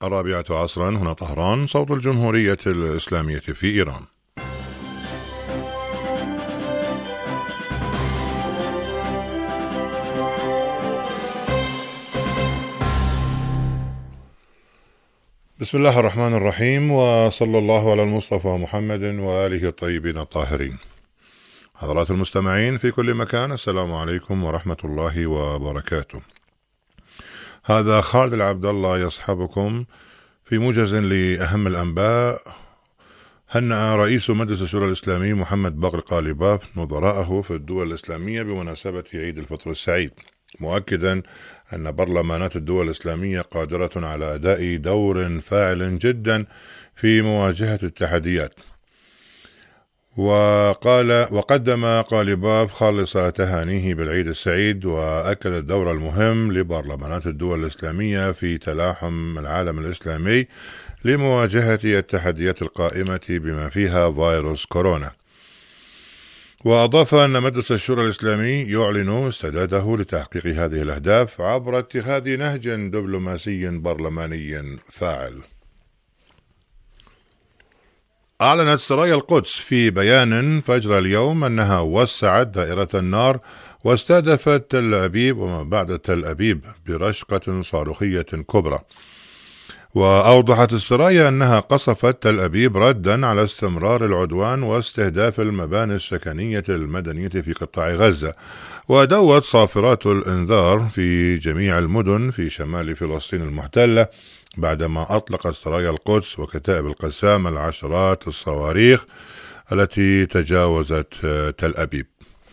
الرابعة عصرا هنا طهران، صوت الجمهورية الإسلامية في إيران. بسم الله الرحمن الرحيم، وصلى الله على المصطفى محمد وآله الطيبين الطاهرين. حضرات المستمعين في كل مكان، السلام عليكم ورحمة الله وبركاته. هذا خالد العبد الله يصحبكم في موجز لأهم الأنباء. هنأ رئيس مجلس الشورى الإسلامي محمد باقر قالباف نظراءه في الدول الإسلامية بمناسبة عيد الفطر السعيد، مؤكدا أن برلمانات الدول الإسلامية قادرة على أداء دور فاعل جدا في مواجهة التحديات. وقدم قالباف خالص تهانيه بالعيد السعيد، وأكد الدور المهم لبرلمانات الدول الإسلامية في تلاحم العالم الإسلامي لمواجهة التحديات القائمة بما فيها فيروس كورونا. وأضاف أن مجلس الشورى الإسلامي يعلن استعداده لتحقيق هذه الأهداف عبر اتخاذ نهج دبلوماسي برلماني فاعل. أعلنت سرايا القدس في بيان فجر اليوم أنها وسعت دائرة النار واستهدفت تل أبيب وما بعد تل أبيب برشقة صاروخية كبرى. وأوضحت السرايا أنها قصفت تل أبيب ردا على استمرار العدوان واستهداف المباني السكنية المدنية في قطاع غزة. ودوت صافرات الإنذار في جميع المدن في شمال فلسطين المحتلة بعدما أطلقت سرايا القدس وكتائب القسام العشرات الصواريخ التي تجاوزت تل أبيب.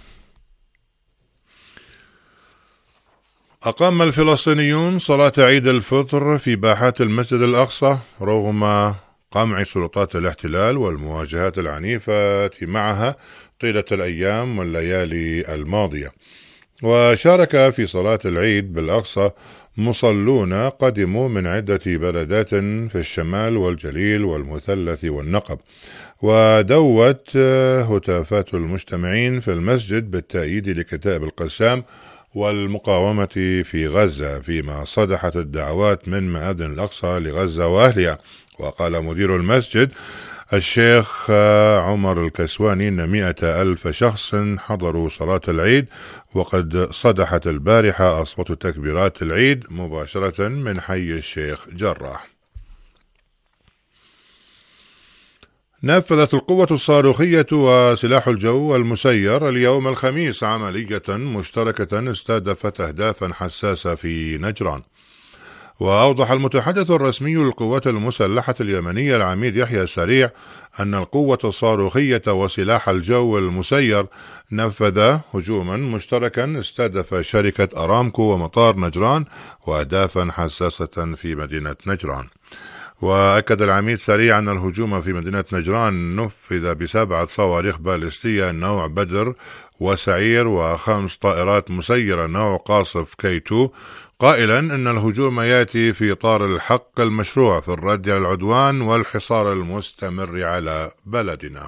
أقام الفلسطينيون صلاة عيد الفطر في باحات المسجد الأقصى رغم قمع سلطات الاحتلال والمواجهات العنيفة معها طيلة الأيام والليالي الماضية. وشارك في صلاة العيد بالأقصى مصلون قدموا من عدة بلدات في الشمال والجليل والمثلث والنقب. ودوت هتافات المجتمعين في المسجد بالتأييد لكتائب القسام والمقاومة في غزة، فيما صدحت الدعوات من مآذن الأقصى لغزة وأهلها. وقال مدير المسجد الشيخ عمر الكسواني أن 100,000 شخص حضروا صلاة العيد، وقد صدحت البارحة أصوات تكبيرات العيد مباشرة من حي الشيخ جراح. نفذت القوة الصاروخية وسلاح الجو المسير اليوم الخميس عملية مشتركة استهدفت أهدافا حساسة في نجران. وأوضح المتحدث الرسمي للقوات المسلحة اليمنية العميد يحيى سريع أن القوة الصاروخية وسلاح الجو المسير نفذ هجوما مشتركا استهدف شركة أرامكو ومطار نجران وأهدافا حساسة في مدينة نجران. وأكد العميد سريع أن الهجوم في مدينة نجران نفذ ب7 صواريخ باليستية نوع بدر وسعير و5 طائرات مسيرة نوع قاصف K2، قائلا أن الهجوم يأتي في إطار الحق المشروع في الرد على العدوان والحصار المستمر على بلدنا.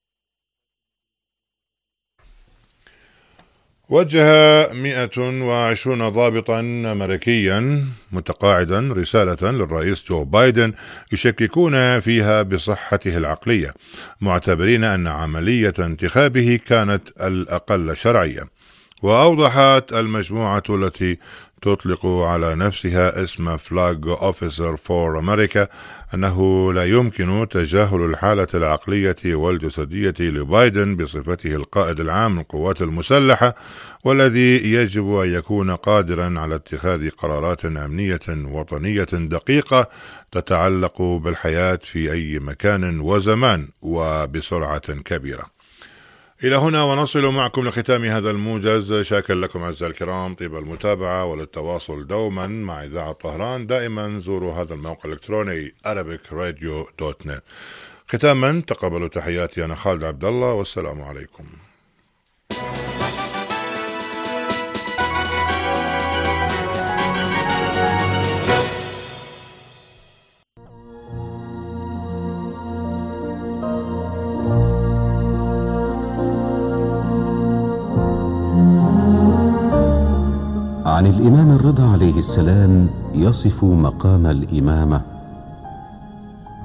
وجه 120 ضابطا أمريكيا متقاعدا رسالة للرئيس جو بايدن يشككون فيها بصحته العقلية، معتبرين أن عملية انتخابه كانت الأقل شرعية. وأوضحت المجموعة التي تطلق على نفسها اسم فلاج أوفيسر فور أمريكا أنه لا يمكن تجاهل الحالة العقلية والجسدية لبايدن بصفته القائد العام للقوات المسلحة، والذي يجب أن يكون قادرا على اتخاذ قرارات أمنية وطنية دقيقة تتعلق بالحياة في أي مكان وزمان وبسرعة كبيرة. إلى هنا ونصل معكم لختام هذا الموجز. شاكر لكم أعزائي الكرام طيب المتابعة، وللتواصل دوما مع إذاعة طهران دائما زوروا هذا الموقع الإلكتروني arabicradio.net. ختاما تقبلوا تحياتي أنا خالد عبد الله، والسلام عليكم. عن الإمام الرضا عليه السلام يصف مقام الإمامة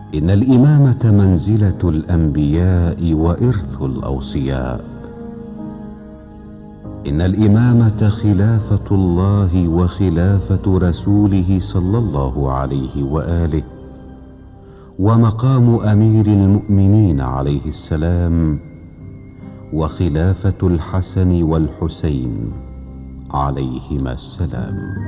إن الإمامة منزلة الأنبياء وإرث الأوصياء. إن الإمامة خلافة الله وخلافة رسوله صلى الله عليه وآله، ومقام أمير المؤمنين عليه السلام، وخلافة الحسن والحسين عليهما السلام.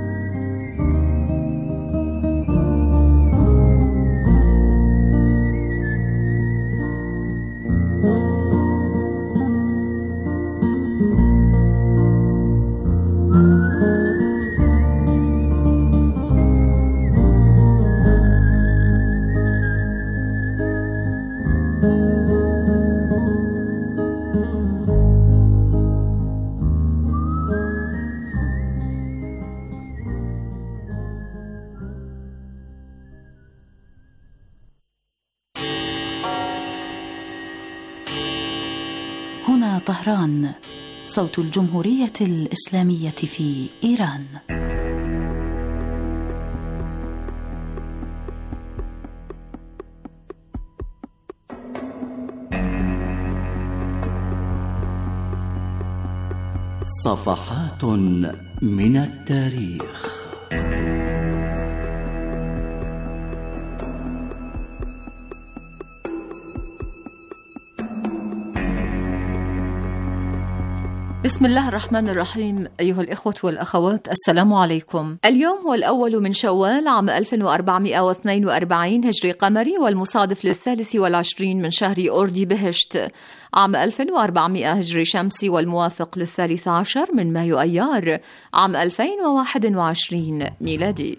هنا طهران، صوت الجمهورية الإسلامية في إيران. صفحات من التاريخ. بسم الله الرحمن الرحيم. أيها الإخوة والأخوات، السلام عليكم. اليوم هو الأول من شوال عام 1442 هجري قمري، والمصادف ل23 من شهر أوردي بهشت عام 1400 هجري شمسي، والموافق ل13 من مايو أيار عام 2021 ميلادي.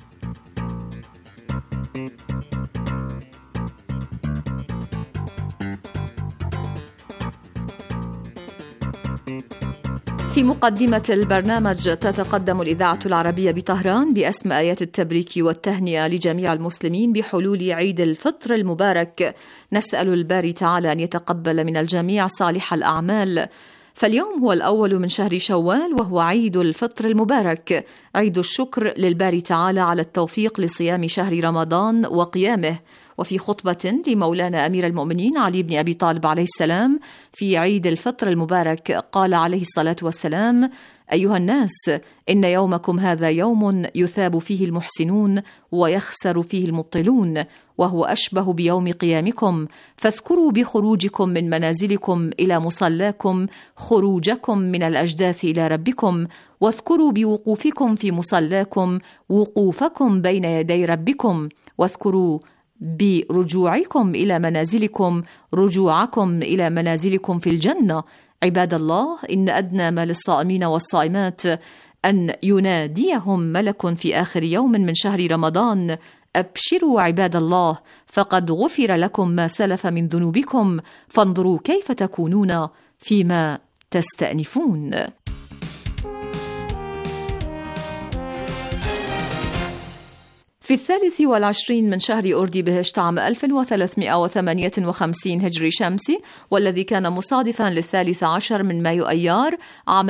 في مقدمة البرنامج تتقدم الإذاعة العربية بطهران بأسمى آيات التبريك والتهنئة لجميع المسلمين بحلول عيد الفطر المبارك. نسأل الباري تعالى أن يتقبل من الجميع صالح الأعمال. فاليوم هو الأول من شهر شوال، وهو عيد الفطر المبارك، عيد الشكر للباري تعالى على التوفيق لصيام شهر رمضان وقيامه. وفي خطبة لمولانا أمير المؤمنين علي بن أبي طالب عليه السلام في عيد الفطر المبارك قال عليه الصلاة والسلام: أيها الناس، إن يومكم هذا يوم يثاب فيه المحسنون ويخسر فيه المبطلون، وهو أشبه بيوم قيامكم، فاذكروا بخروجكم من منازلكم إلى مصلاكم خروجكم من الأجداث إلى ربكم، واذكروا بوقوفكم في مصلاكم وقوفكم بين يدي ربكم، واذكروا برجوعكم إلى منازلكم رجوعكم إلى منازلكم في الجنة. عباد الله، إن أدنى ما للصائمين والصائمات أن يناديهم ملك في آخر يوم من شهر رمضان: أبشروا عباد الله، فقد غفر لكم ما سلف من ذنوبكم، فانظروا كيف تكونون فيما تستأنفون. في 23 من شهر أوردي بهشت عام 1358 هجري شمسي، والذي كان مصادفا ل13 من مايو أيار عام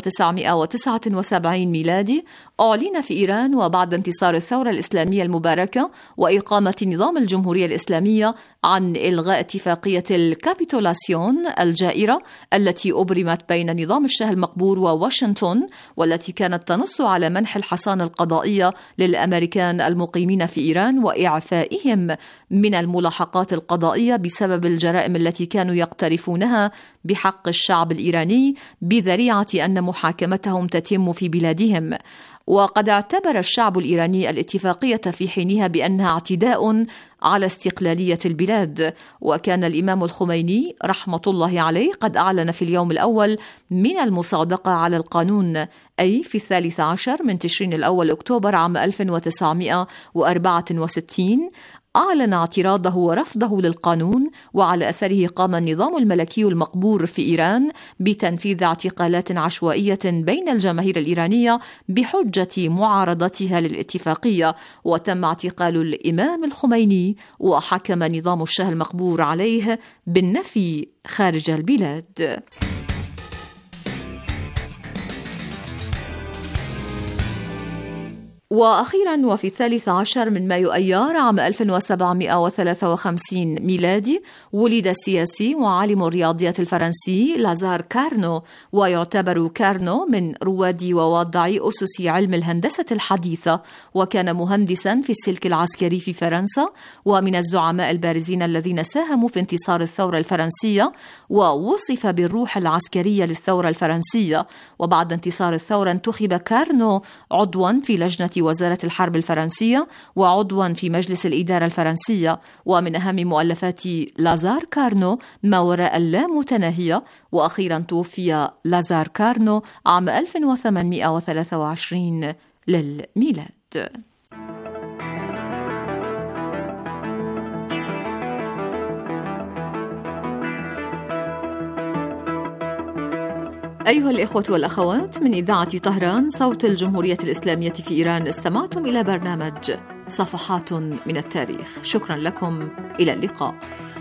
1979 ميلادي، أعلن في إيران وبعد انتصار الثورة الإسلامية المباركة وإقامة نظام الجمهورية الإسلامية عن إلغاء اتفاقية الكابيتولاسيون الجائرة التي أبرمت بين نظام الشاه المقبور وواشنطن، والتي كانت تنص على منح الحصانة القضائية للأمريكان المقيمين في إيران وإعفائهم من الملاحقات القضائية بسبب الجرائم التي كانوا يقترفونها بحق الشعب الإيراني بذريعة أن محاكمتهم تتم في بلادهم. وقد اعتبر الشعب الإيراني الاتفاقية في حينها بأنها اعتداء على استقلالية البلاد. وكان الإمام الخميني رحمة الله عليه قد أعلن في اليوم الأول من المصادقة على القانون، أي في 13 من تشرين الأول أكتوبر عام 1964، أعلن اعتراضه ورفضه للقانون، وعلى أثره قام النظام الملكي المقبور في إيران بتنفيذ اعتقالات عشوائية بين الجماهير الإيرانية بحجة معارضتها للاتفاقية، وتم اعتقال الإمام الخميني، وحكم نظام الشاه المقبور عليه بالنفي خارج البلاد. وأخيرا وفي 13 من مايو أيار عام 1753 ميلادي ولد السياسي وعالم الرياضيات الفرنسي لازار كارنو، ويعتبر كارنو من رواد ووضعي أسس علم الهندسة الحديثة، وكان مهندسا في السلك العسكري في فرنسا، ومن الزعماء البارزين الذين ساهموا في انتصار الثورة الفرنسية، ووصف بالروح العسكرية للثورة الفرنسية. وبعد انتصار الثورة انتخب كارنو عضوا في لجنة وزارة الحرب الفرنسية وعضوا في مجلس الإدارة الفرنسية. ومن أهم مؤلفات لازار كارنو ما وراء اللامتناهية. وأخيرا توفي لازار كارنو عام 1823 للميلاد. أيها الإخوة والأخوات، من إذاعة طهران صوت الجمهورية الإسلامية في إيران، استمعتم إلى برنامج صفحات من التاريخ. شكرا لكم، إلى اللقاء.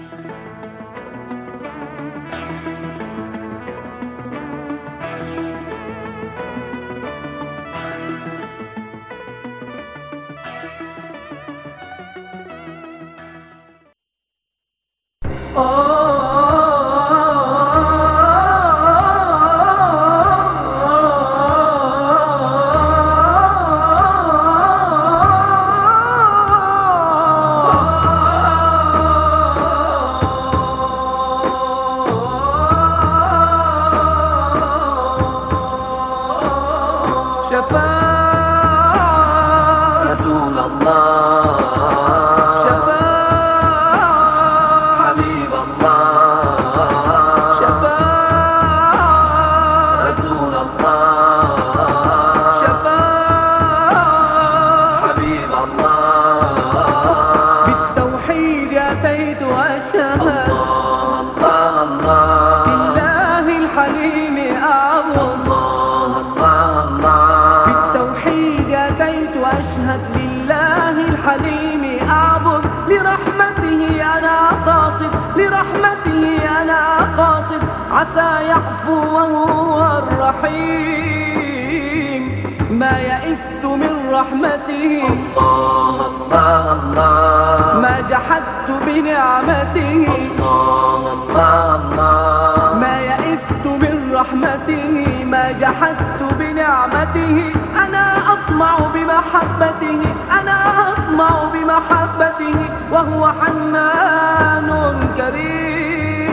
عسى يعفو وهو الرحيم، ما يئست من رحمته، الله الله الله، ما جحدت بنعمته، الله الله الله، ما يئست من رحمته، ما جحدت بنعمته. أنا أطمع بمحبته، أنا أطمع بمحبته، وهو حنان كريم.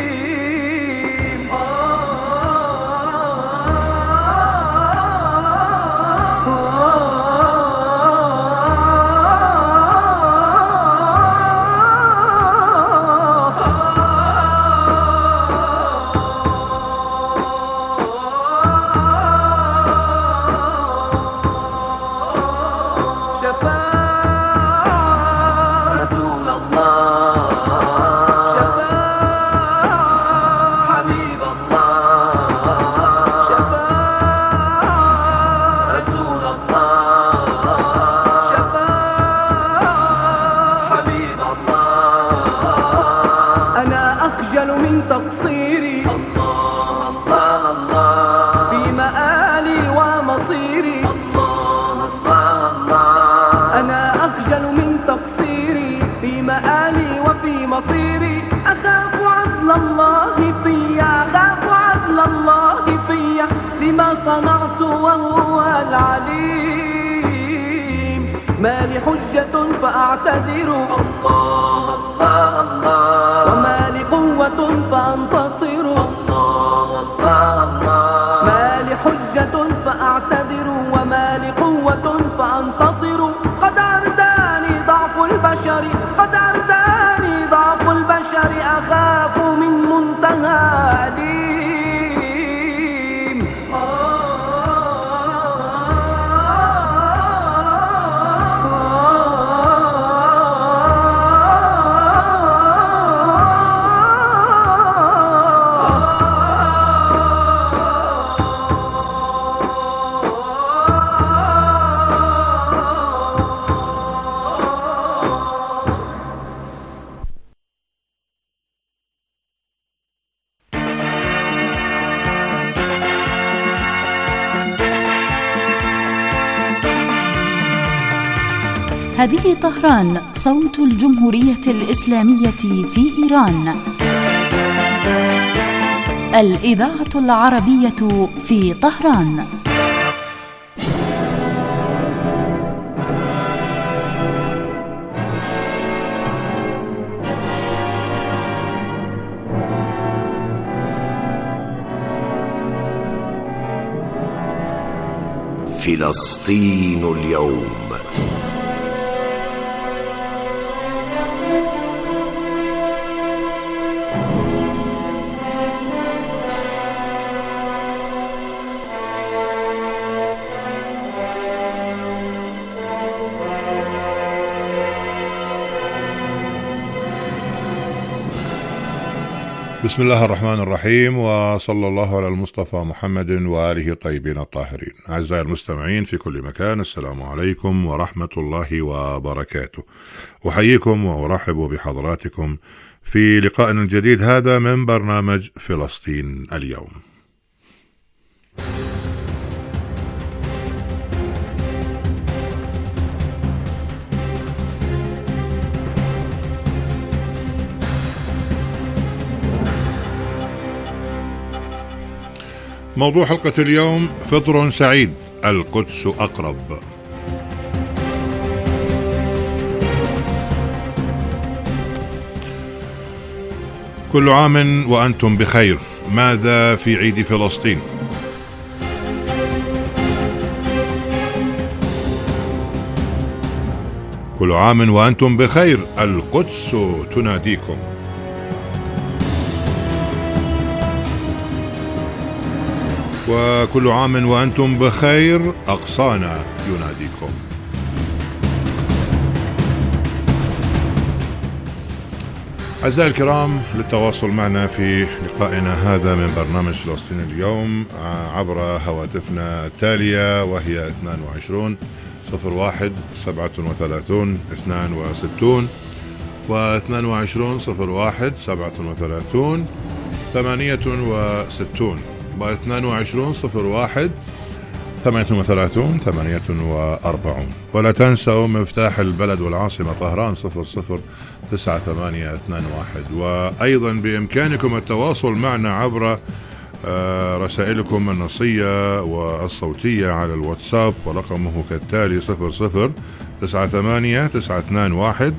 لما صنعت وهو العليم، ما لي حجة فأعتذر، الله الله الله، وما لي قوة فأنتصر، الله الله الله، ما لي حجة فأعتذر، وما لي قوة فأنتصر. قد عرداني ضعف البشر، قد عرداني ضعف البشر، أخاف من منتهى لي. هذه طهران، صوت الجمهورية الإسلامية في إيران. الإذاعة العربية في طهران. فلسطين اليوم. بسم الله الرحمن الرحيم، وصلى الله على المصطفى محمد وآله الطيبين الطاهرين. أعزائي المستمعين في كل مكان، السلام عليكم ورحمة الله وبركاته. أحييكم وأرحب بحضراتكم في لقائنا الجديد هذا من برنامج فلسطين اليوم. موضوع حلقة اليوم: فطر سعيد، القدس أقرب. كل عام وأنتم بخير. ماذا في عيد فلسطين؟ كل عام وأنتم بخير، القدس تناديكم. وكل عام وأنتم بخير، أقصانا يناديكم. أعزائي الكرام، للتواصل معنا في لقائنا هذا من برنامج فلسطين اليوم عبر هواتفنا التالية، وهي 22 01 37 62 و22 01 37 68 و22 01 38 48. ولا تنسوا مفتاح البلد والعاصمة طهران 009821. وأيضا بإمكانكم التواصل معنا عبر رسائلكم النصية والصوتية على الواتساب، ورقمه كالتالي 00989215488950.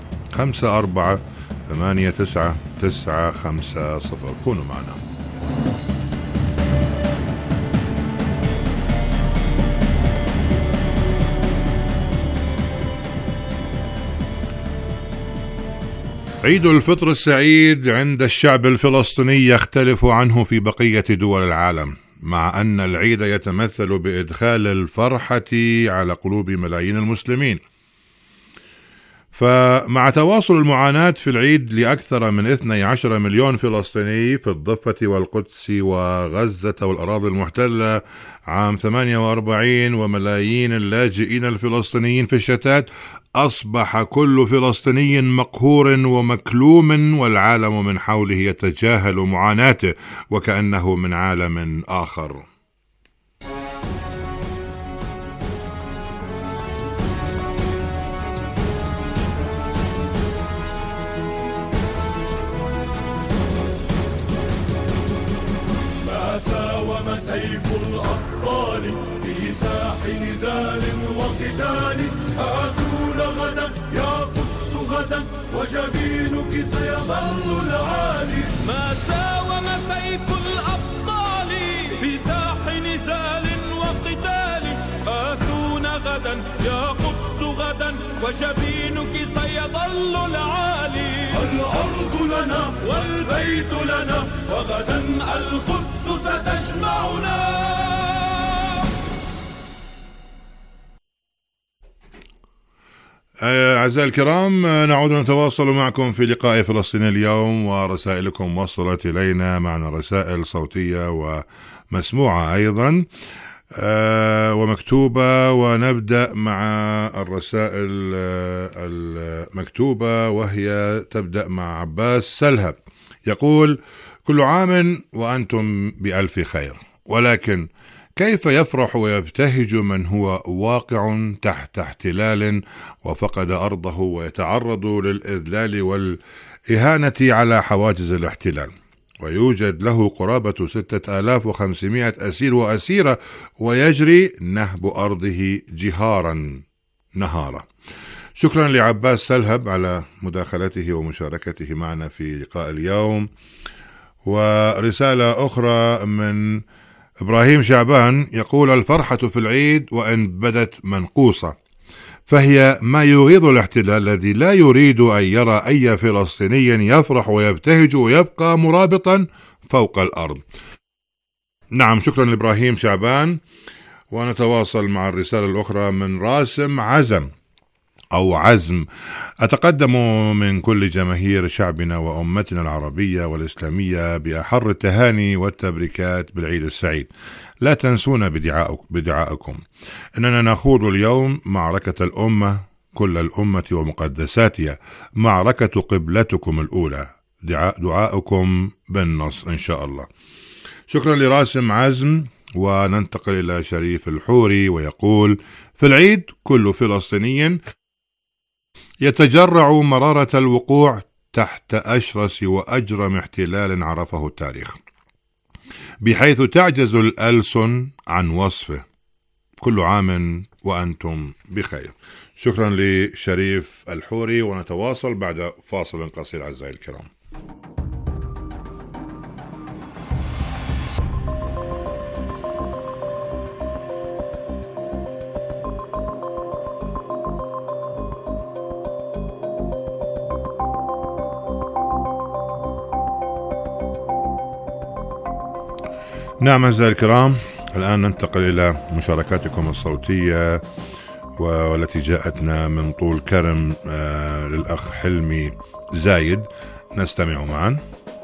كونوا معنا. عيد الفطر السعيد عند الشعب الفلسطيني يختلف عنه في بقية دول العالم، مع أن العيد يتمثل بإدخال الفرحة على قلوب ملايين المسلمين. فمع تواصل المعاناة في العيد لأكثر من 12 مليون فلسطيني في الضفة والقدس وغزة والأراضي المحتلة عام 48 وملايين اللاجئين الفلسطينيين في الشتات، أصبح كل فلسطيني مقهور ومكلوم، والعالم من حوله يتجاهل معاناته وكأنه من عالم آخر. ما ساوم سيف الأبطال في ساح نزال وقتال. آتونا غدا يا قدس غدا، وجبينك سيظل العالي. ما ساوم سيف الأبطال في ساح نزال وقتال. آتونا غدا يا قدس غدا، وجبينك سيظل العالي. الأرض لنا والبيت لنا، وغدا القدس ستجمعنا. أعزائي الكرام، نعود نتواصل معكم في لقاء فلسطين اليوم، ورسائلكم وصلت إلينا معنا رسائل صوتية ومسموعة أيضا ومكتوبة. ونبدأ مع الرسائل المكتوبة، وهي تبدأ مع عباس سلهب، يقول: كل عام وأنتم بألف خير، ولكن كيف يفرح ويبتهج من هو واقع تحت احتلال وفقد أرضه ويتعرض للإذلال والإهانة على حواجز الاحتلال، ويوجد له قرابة 6500 أسير وأسيرة، ويجري نهب أرضه جهارا نهارا. شكرا لعباس سلهب على مداخلته ومشاركته معنا في لقاء اليوم. ورسالة أخرى من إبراهيم شعبان يقول: الفرحة في العيد وإن بدت منقوصة فهي ما يغيظ الاحتلال الذي لا يريد أن يرى أي فلسطيني يفرح ويبتهج ويبقى مرابطا فوق الأرض. نعم، شكرا لإبراهيم شعبان. ونتواصل مع الرسالة الأخرى من راسم عزم أو عزم: أتقدم من كل جماهير شعبنا وأمتنا العربية والإسلامية بأحر التهاني والتبريكات بالعيد السعيد. لا تنسونا بدعائكم. إننا نخوض اليوم معركة الأمة، كل الأمة ومقدساتها، معركة قبلتكم الأولى. دعائكم بالنصر إن شاء الله. شكرا لراسم عزم. وننتقل إلى شريف الحوري ويقول: في العيد كل فلسطيني يتجرع مرارة الوقوع تحت أشرس وأجرم احتلال عرفه التاريخ، بحيث تعجز الألسن عن وصفه. كل عام وأنتم بخير. شكرا لشريف الحوري. ونتواصل بعد فاصل قصير أعزائي الكرام. نعم أعزائي الكرام، الآن ننتقل إلى مشاركاتكم الصوتية والتي جاءتنا من طول كرم للأخ حلمي زايد. نستمع معا.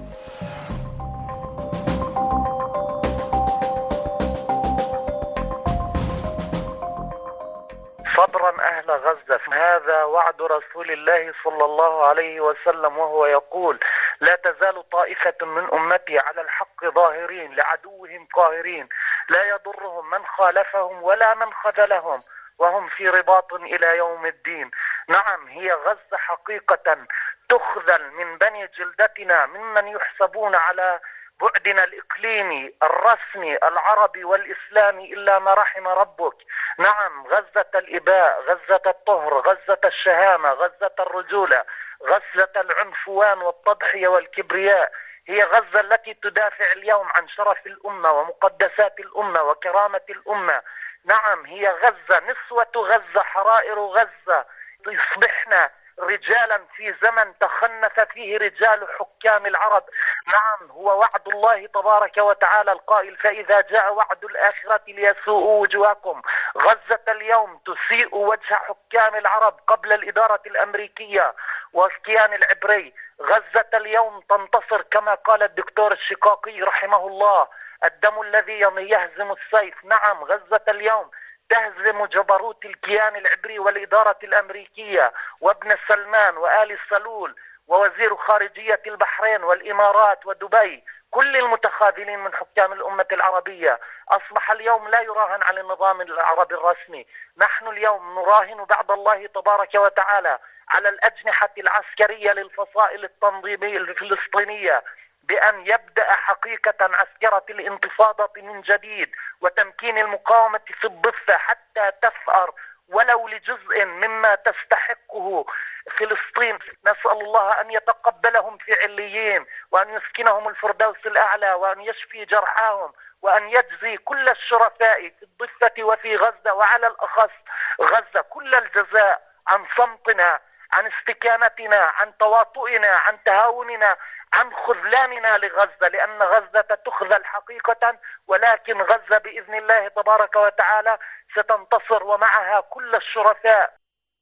صبرا أهل غزة، هذا وعد رسول الله صلى الله عليه وسلم وهو يقول: لا تزال طائفة من أمتي على الحق ظاهرين لعدوهم قاهرين، لا يضرهم من خالفهم ولا من خذلهم، وهم في رباط إلى يوم الدين. نعم، هي غزة حقيقة تخذل من بني جلدتنا ممن يحسبون على بعدنا الإقليمي الرسمي العربي والإسلامي إلا ما رحم ربك. نعم، غزة الإباء، غزة الطهر، غزة الشهامة، غزة الرجولة، غزة العنفوان والتضحية والكبرياء، هي غزة التي تدافع اليوم عن شرف الأمة ومقدسات الأمة وكرامة الأمة. نعم، هي غزة، نسوة غزة، حرائر غزة، يصبحنا رجالا في زمن تخنث فيه رجال حكام العرب. نعم، هو وعد الله تبارك وتعالى القائل: فإذا جاء وعد الآخرة ليسوءوا وجوهكم. غزة اليوم تسيء وجه حكام العرب قبل الإدارة الأمريكية والكيان العبري. غزة اليوم تنتصر كما قال الدكتور الشقاقي رحمه الله: الدم الذي يهزم السيف. نعم، غزة اليوم تهزم جبروت الكيان العبري والإدارة الأمريكية وابن سلمان وآل سلول ووزير خارجية البحرين والإمارات ودبي، كل المتخاذلين من حكام الأمة العربية. أصبح اليوم لا يراهن على النظام العربي الرسمي. نحن اليوم نراهن بعد الله تبارك وتعالى على الأجنحة العسكرية للفصائل التنظيمية الفلسطينية بأن يبدأ حقيقة عسكرة الانتفاضة من جديد وتمكين المقاومة في الضفة حتى تثأر ولو لجزء مما تستحقه فلسطين. نسأل الله أن يتقبلهم في عليين، وأن يسكنهم الفردوس الأعلى، وأن يشفي جرحاهم، وأن يجزي كل الشرفاء في الضفة وفي غزة، وعلى الأخص غزة، كل الجزاء عن صمتنا، عن استكانتنا، عن تواطؤنا، عن تهاوننا، عن خذلاننا لغزة، لأن غزة تخذل حقيقة، ولكن غزة بإذن الله تبارك وتعالى ستنتصر ومعها كل الشرفاء.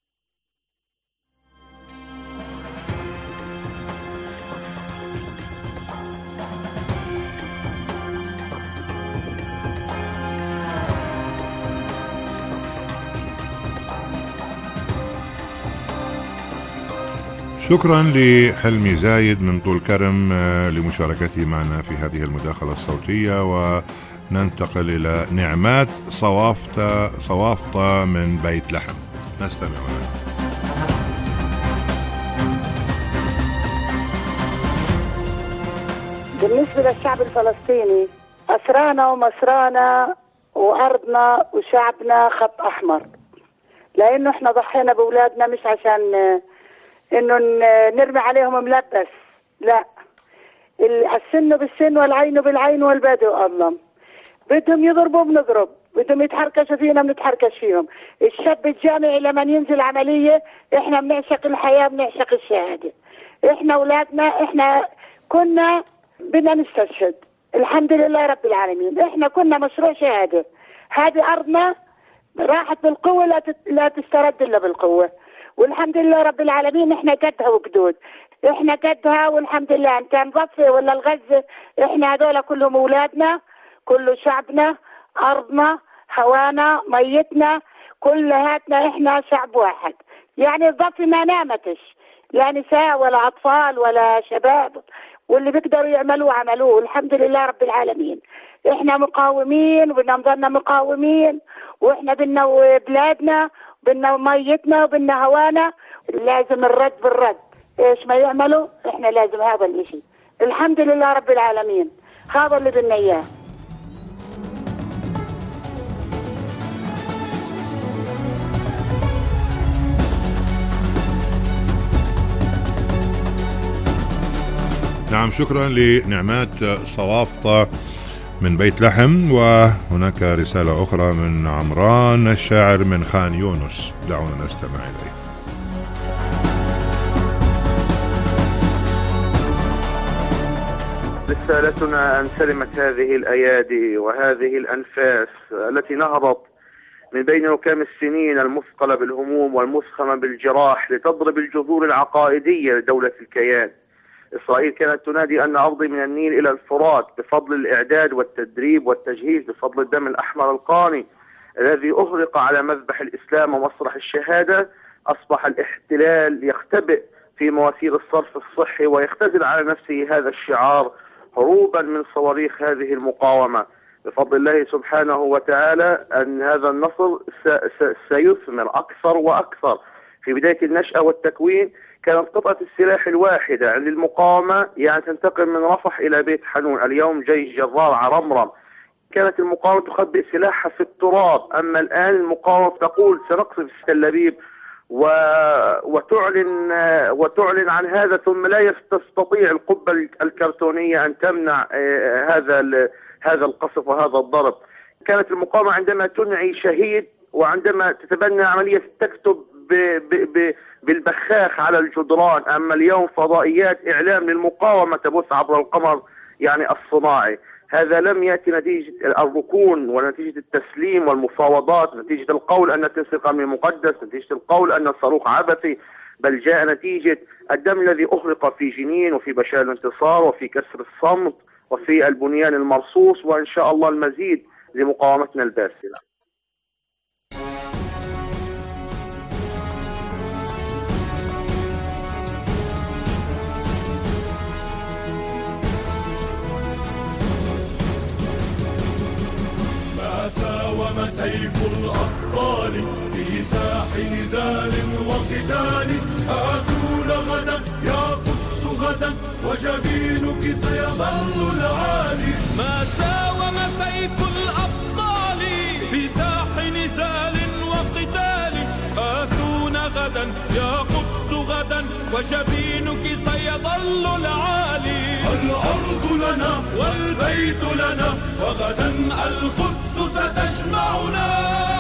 شكرا لحلمي زايد من طول كرم لمشاركته معنا في هذه المداخلة الصوتية. ننتقل إلى نعمات صوافطة من بيت لحم. نستمع لها. بالنسبة للشعب الفلسطيني، أسرانا ومسرانا وأرضنا وشعبنا خط أحمر، لأنه إحنا ضحينا بأولادنا مش عشان إنه نرمي عليهم ملبس، لا، السن بالسن والعين بالعين والبدء أظلم. بدهم يضربوا بنضرب، بدهم يتحركشوا فينا بنتحركش فيهم. الشاب الجامعي لما ينزل عملية إحنا بنعشق الحياة، بنعشق الشهادة. إحنا أولادنا إحنا كنا بدنا نستشهد، الحمد لله رب العالمين. إحنا كنا مشروع شهادة. هذه أرضنا راحت بالقوة، لا تسترد إلا بالقوة، والحمد لله رب العالمين. إحنا قدها وقدود، إحنا قدها والحمد لله. إن كان ضفة ولا الغزة، إحنا هذول كلهم أولادنا، كل شعبنا، أرضنا، هوانا، ميتنا، كلهاتنا. إحنا شعب واحد، يعني الضفة ما نامتش، لا نساء ولا أطفال ولا شباب، واللي بيقدروا يعملوه عملوه، الحمد لله رب العالمين. إحنا مقاومين وبدنا نضلنا مقاومين، وإحنا بدنا بلادنا، بدنا ميتنا، وبدنا هوانا. لازم الرد بالرد، إيش ما يعملوا إحنا لازم هذا الشيء. الحمد لله رب العالمين، هذا اللي بدنا إياه. نعم، شكرا لنعمات صوافطة من بيت لحم. وهناك رسالة أخرى من عمران الشاعر من خان يونس، دعونا نستمع إليه. رسالتنا أن سلمت هذه الأيادي وهذه الأنفاس التي نهضت من بين ركام السنين المثقلة بالهموم والمسخمة بالجراح لتضرب الجذور العقائدية لدولة الكيان. إسرائيل كانت تنادي أن أرضي من النيل إلى الفرات بفضل الإعداد والتدريب والتجهيز، بفضل الدم الأحمر القاني الذي أهرق على مذبح الإسلام ومسرح الشهادة. أصبح الاحتلال يختبئ في مواسير الصرف الصحي ويختزل على نفسه هذا الشعار هروبا من صواريخ هذه المقاومة. بفضل الله سبحانه وتعالى أن هذا النصر سيثمر أكثر وأكثر. في بداية النشأة والتكوين كانت قطعة السلاح الواحدة عند المقاومة يعني تنتقل من رفح إلى بيت حنون، اليوم جيش جرار عرمرم. كانت المقاومة تخبئ سلاحها في التراب، أما الآن المقاومة تقول سنقصف تل أبيب وتعلن عن هذا، ثم لا تستطيع القبة الكرتونية أن تمنع هذا القصف وهذا الضرب. كانت المقاومة عندما تنعي شهيد وعندما تتبنى عملية تكتب بالبخاخ على الجدران، أما اليوم فضائيات إعلام للمقاومة تبث عبر القمر يعني الصناعي. هذا لم يأتي نتيجة الركون ونتيجة التسليم والمفاوضات، نتيجة القول أن تنسيق أمني مقدس، نتيجة القول أن الصاروخ عبثي، بل جاء نتيجة الدم الذي أغرق في جنين وفي بشار الانتصار وفي كسر الصمت وفي البنيان المرصوص، وإن شاء الله المزيد لمقاومتنا الباسلة. ساوم سيف الأبطال في ساح نزال وقتال. آتون غدا يا قدس غدا وجبينك سيظل العالي. ما ساوم سيف الأبطال في ساح نزال وقتال. آتون غدا يا قدس غدا وجبينك سيظل العالي. الأرض لنا والبيت لنا وغدا القدس ستجمعنا.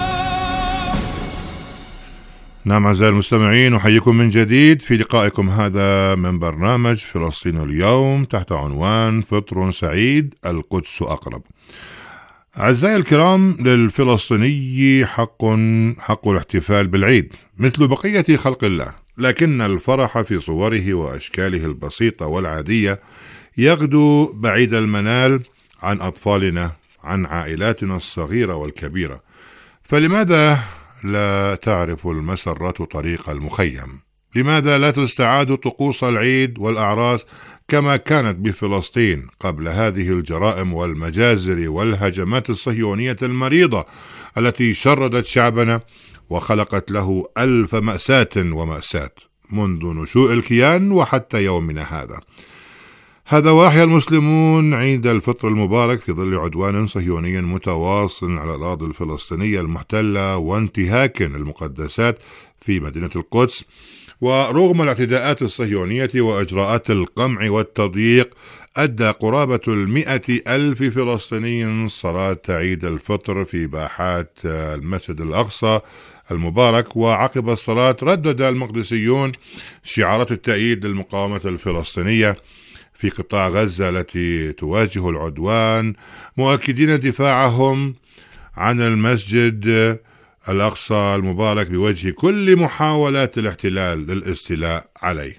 نعم أعزائي المستمعين، أحييكم من جديد في لقائكم هذا من برنامج فلسطين اليوم تحت عنوان فطر سعيد القدس أقرب. أعزائي الكرام، للفلسطيني حق الاحتفال بالعيد مثل بقية خلق الله، لكن الفرح في صوره وأشكاله البسيطة والعادية يغدو بعيد المنال عن أطفالنا، عن عائلاتنا الصغيرة والكبيرة. فلماذا لا تعرف المسرة طريق المخيم؟ لماذا لا تستعاد طقوس العيد والأعراس كما كانت بفلسطين قبل هذه الجرائم والمجازر والهجمات الصهيونية المريضة التي شردت شعبنا وخلقت له 1000 مأساة ومأساة منذ نشوء الكيان وحتى يومنا هذا. هذا وأحيا المسلمون عيد الفطر المبارك في ظل عدوان صهيوني متواصل على الأراضي الفلسطينية المحتلة وانتهاك المقدسات في مدينة القدس. ورغم الاعتداءات الصهيونية وإجراءات القمع والتضييق أدى قرابة 100,000 فلسطيني صلاة عيد الفطر في باحات المسجد الأقصى المبارك. وعقب الصلاة ردد المقدسيون شعارات التأييد للمقاومة الفلسطينية في قطاع غزة التي تواجه العدوان، مؤكدين دفاعهم عن المسجد الأقصى المبارك بوجه كل محاولات الاحتلال للاستيلاء عليه.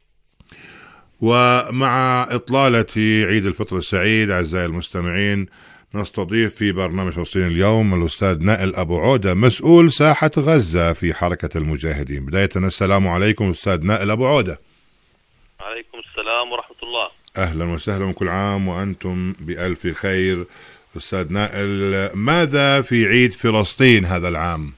ومع إطلالة عيد الفطر السعيد أعزائي المستمعين، نستضيف في برنامج فلسطين اليوم الأستاذ نائل أبو عودة مسؤول ساحة غزة في حركة المجاهدين. بداية السلام عليكم أستاذ نائل أبو عودة. عليكم السلام ورحمة الله. أهلا وسهلا، كل عام وأنتم بألف خير. أستاذ نائل، ماذا في عيد فلسطين هذا العام؟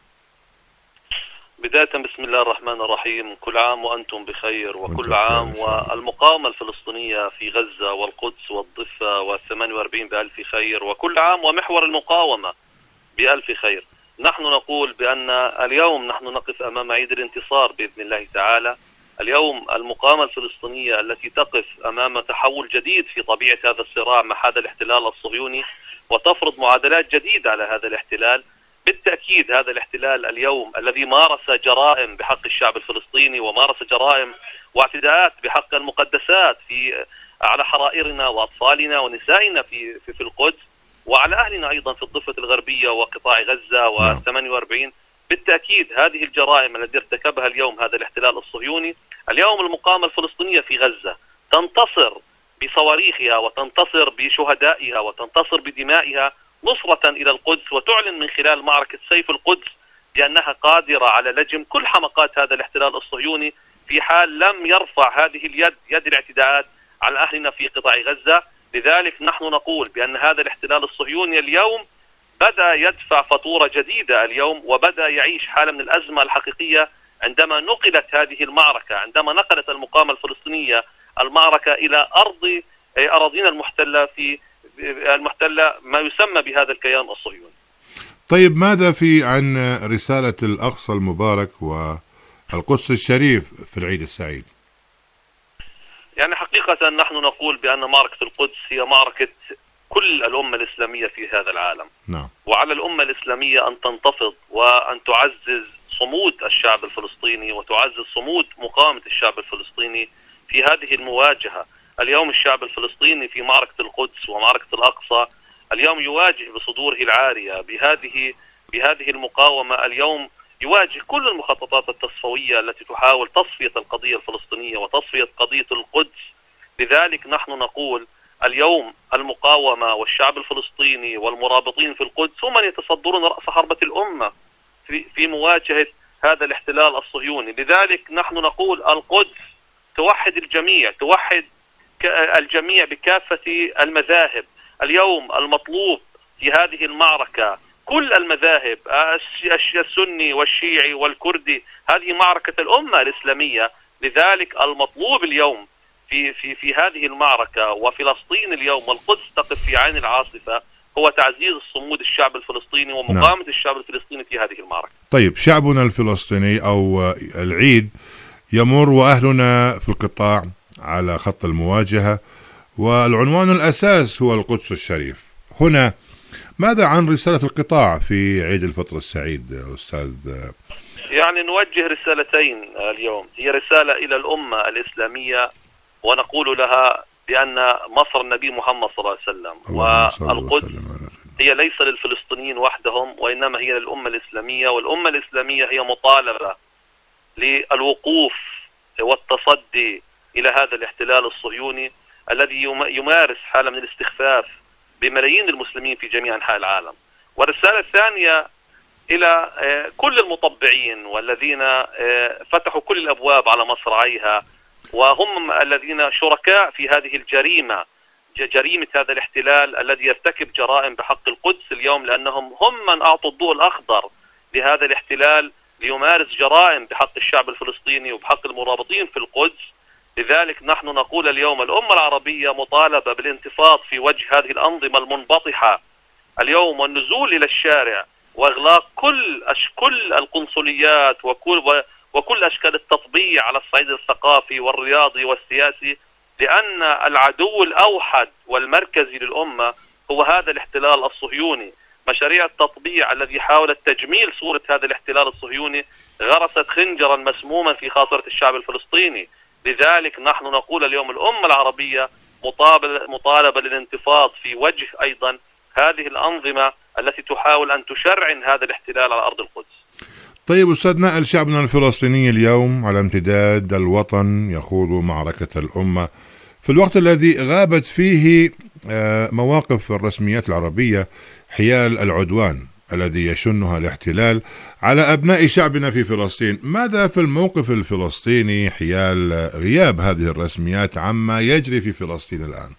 بداية بسم الله الرحمن الرحيم، كل عام وأنتم بخير، وكل عام والمقاومة الفلسطينية في غزة والقدس والضفة و48 بألف خير، وكل عام ومحور المقاومة بألف خير. نحن نقول بأن اليوم نحن نقف أمام عيد الانتصار بإذن الله تعالى. اليوم المقاومة الفلسطينية التي تقف أمام تحول جديد في طبيعة هذا الصراع مع هذا الاحتلال الصهيوني، وتفرض معادلات جديدة على هذا الاحتلال. بالتأكيد هذا الاحتلال اليوم الذي مارس جرائم بحق الشعب الفلسطيني، ومارس جرائم واعتداءات بحق المقدسات على حرائرنا وأطفالنا ونسائنا في القدس، وعلى أهلنا أيضا في الضفة الغربية وقطاع غزة و48. بالتأكيد هذه الجرائم التي ارتكبها اليوم هذا الاحتلال الصهيوني، اليوم المقاومة الفلسطينية في غزة تنتصر بصواريخها وتنتصر بشهدائها وتنتصر بدمائها نصرة إلى القدس، وتعلن من خلال معركة سيف القدس بأنها قادرة على لجم كل حمقات هذا الاحتلال الصهيوني في حال لم يرفع هذه اليد، يد الاعتداءات على أهلنا في قطاع غزة. لذلك نحن نقول بأن هذا الاحتلال الصهيوني اليوم بدأ يدفع فاتورة جديدة اليوم، وبدأ يعيش حالة من الأزمة الحقيقية عندما نقلت هذه المعركة، عندما نقلت المقاومة الفلسطينية المعركة إلى أراضينا المحتلة ما يسمى بهذا الكيان الصهيوني. طيب، ماذا عن رسالة الأقصى المبارك والقدس الشريف في العيد السعيد؟ يعني حقيقة نحن نقول بأن معركة القدس هي معركة كل الأمة الإسلامية في هذا العالم. نعم. وعلى الأمة الإسلامية أن تنتفض وأن تعزز صمود الشعب الفلسطيني وتعزز صمود مقاومة الشعب الفلسطيني في هذه المواجهة. اليوم الشعب الفلسطيني في معركة القدس ومعركة الأقصى اليوم يواجه بصدوره العارية بهذه المقاومة. اليوم يواجه كل المخططات التصفوية التي تحاول تصفية القضية الفلسطينية وتصفية قضية القدس. لذلك نحن نقول اليوم المقاومة والشعب الفلسطيني والمرابطين في القدس هم من يتصدرون رأس حربة الأمة في مواجهة هذا الاحتلال الصهيوني. لذلك نحن نقول القدس توحد الجميع، توحد الجميع بكافة المذاهب. اليوم المطلوب في هذه المعركة كل المذاهب، السني والشيعي والكردي، هذه معركة الأمة الإسلامية. لذلك المطلوب اليوم في هذه المعركة، وفلسطين اليوم والقدس تقف في عين العاصفة، هو تعزيز الصمود الشعب الفلسطيني ومقاومة الشعب الفلسطيني في هذه المعركة. طيب، شعبنا الفلسطيني أو العيد يمر وأهلنا في القطاع على خط المواجهة، والعنوان الأساس هو القدس الشريف. هنا ماذا عن رسالة القطاع في عيد الفطر السعيد أستاذ؟ يعني نوجه رسالتين اليوم. هي رسالة إلى الأمة الإسلامية، ونقول لها بأن مصر النبي محمد صلى الله عليه وسلم، والقدس هي ليس للفلسطينيين وحدهم، وإنما هي للأمة الإسلامية. والأمة الإسلامية هي مطالبة للوقوف والتصدي إلى هذا الاحتلال الصهيوني الذي يمارس حالة من الاستخفاف بملايين المسلمين في جميع أنحاء العالم. والرسالة الثانية إلى كل المطبعين والذين فتحوا كل الأبواب على مصراعيها، وهم الذين شركاء في هذه الجريمة، جريمة هذا الاحتلال الذي يرتكب جرائم بحق القدس اليوم، لأنهم هم من أعطوا الضوء الأخضر لهذا الاحتلال ليمارس جرائم بحق الشعب الفلسطيني وبحق المرابطين في القدس. لذلك نحن نقول اليوم الأمة العربية مطالبة بالانتفاض في وجه هذه الأنظمة المنبطحة اليوم، والنزول إلى الشارع وإغلاق كل القنصليات وكل أشكال التطبيع على الصعيد الثقافي والرياضي والسياسي، لأن العدو الأوحد والمركزي للأمة هو هذا الاحتلال الصهيوني. مشاريع التطبيع الذي حاولت تجميل صورة هذا الاحتلال الصهيوني غرست خنجرا مسموما في خاصرة الشعب الفلسطيني. لذلك نحن نقول اليوم الأمة العربية مطالبة للانتفاض في وجه أيضا هذه الأنظمة التي تحاول أن تشرعن هذا الاحتلال على أرض القدس. طيب أستاذ نائل، شعبنا الفلسطيني اليوم على امتداد الوطن يخوض معركة الأمة في الوقت الذي غابت فيه مواقف الرسميات العربية حيال العدوان الذي يشنها الاحتلال على أبناء شعبنا في فلسطين. ماذا في الموقف الفلسطيني حيال غياب هذه الرسميات عما يجري في فلسطين الآن؟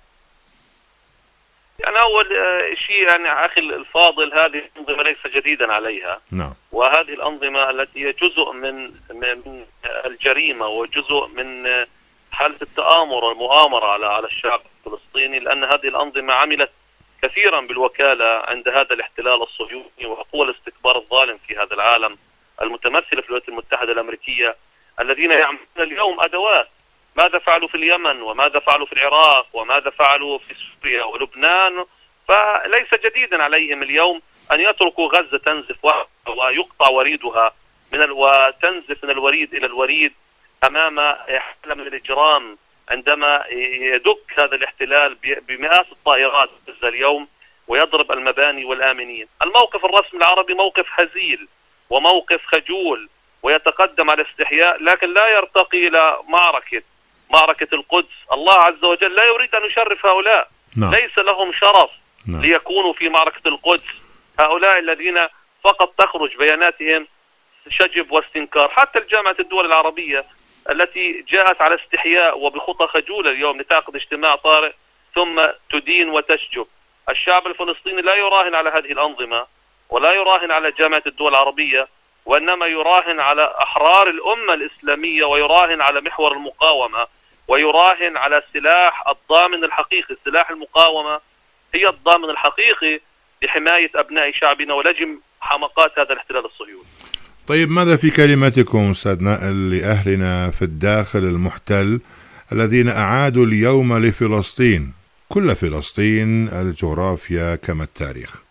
يعني أول شيء يعني أخي الفاضل، هذه الأنظمة ليس جديدا عليها. نعم. وهذه الأنظمة التي هي جزء من الجريمة وجزء من حالة التآمر والمؤامرة على الشعب الفلسطيني، لأن هذه الأنظمة عملت كثيرا بالوكالة عند هذا الاحتلال الصهيوني وقوى الاستكبار الظالم في هذا العالم المتمثلة في الولايات المتحدة الأمريكية، الذين يعملون اليوم أدوات. ماذا فعلوا في اليمن وماذا فعلوا في العراق وماذا فعلوا في سوريا ولبنان، فليس جديدا عليهم اليوم أن يتركوا غزة تنزف ويقطع وريدها وتنزف من الوريد إلى الوريد أمام حالة من الإجرام، عندما يدك هذا الاحتلال بمئات الطائرات اليوم ويضرب المباني والآمنين. الموقف الرسمي العربي موقف هزيل وموقف خجول ويتقدم على استحياء، لكن لا يرتقي إلى معركة القدس. الله عز وجل لا يريد أن يشرف هؤلاء. نعم. ليس لهم شرف. نعم. ليكونوا في معركة القدس. هؤلاء الذين فقط تخرج بياناتهم شجب واستنكار. حتى الجامعة الدول العربية التي جاءت على استحياء وبخطى خجولة اليوم لتعقد اجتماع طارئ ثم تدين وتشجب. الشعب الفلسطيني لا يراهن على هذه الأنظمة ولا يراهن على جامعة الدول العربية، وإنما يراهن على أحرار الأمة الإسلامية، ويراهن على محور المقاومة، ويراهن على سلاح الضامن الحقيقي. سلاح المقاومة هي الضامن الحقيقي لحماية أبناء شعبنا ولجم حمقات هذا الاحتلال الصهيوني. طيب ماذا في كلمتكم أستاذ نائل لأهلنا في الداخل المحتل الذين أعادوا اليوم لفلسطين، كل فلسطين الجغرافيا كما التاريخ؟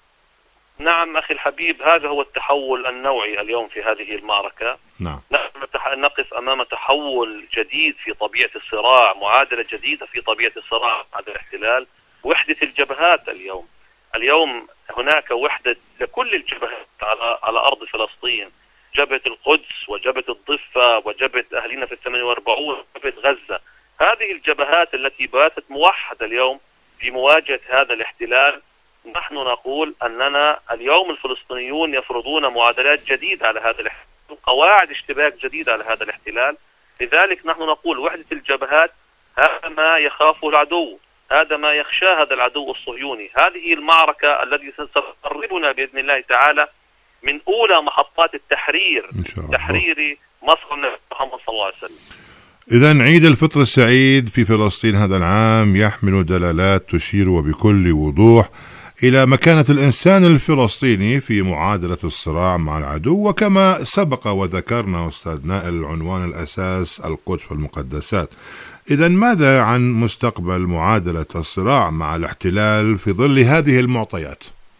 نعم أخي الحبيب، هذا هو التحول النوعي اليوم في هذه المعركة. نعم. نقف أمام تحول جديد في طبيعة الصراع، معادلة جديدة في طبيعة الصراع هذا الاحتلال. وحدة الجبهات اليوم هناك وحدة لكل الجبهات على أرض فلسطين، جبهة القدس وجبهة الضفة وجبهة أهلنا في 48 وجبهة غزة. هذه الجبهات التي باتت موحدة اليوم في مواجهة هذا الاحتلال. نحن نقول أننا اليوم الفلسطينيون يفرضون معادلات جديدة على هذا الاحتلال، قواعد اشتباك جديدة على هذا الاحتلال. لذلك نحن نقول وحدة الجبهات، هذا ما يخافه العدو، هذا ما يخشاه هذا العدو الصهيوني. هذه المعركة التي ستقربنا بإذن الله تعالى من أولى محطات التحرير، تحرير مصر النبي محمد صلى الله عليه وسلم. إذن عيد الفطر السعيد في فلسطين هذا العام يحمل دلالات تشير وبكل وضوح إلى مكانة الإنسان الفلسطيني في معادلة الصراع مع العدو، وكما سبق وذكرنا أستاذ نائل عنوان الأساس القدس والمقدسات. إذن ماذا عن مستقبل معادلة الصراع مع الاحتلال في ظل هذه المعطيات؟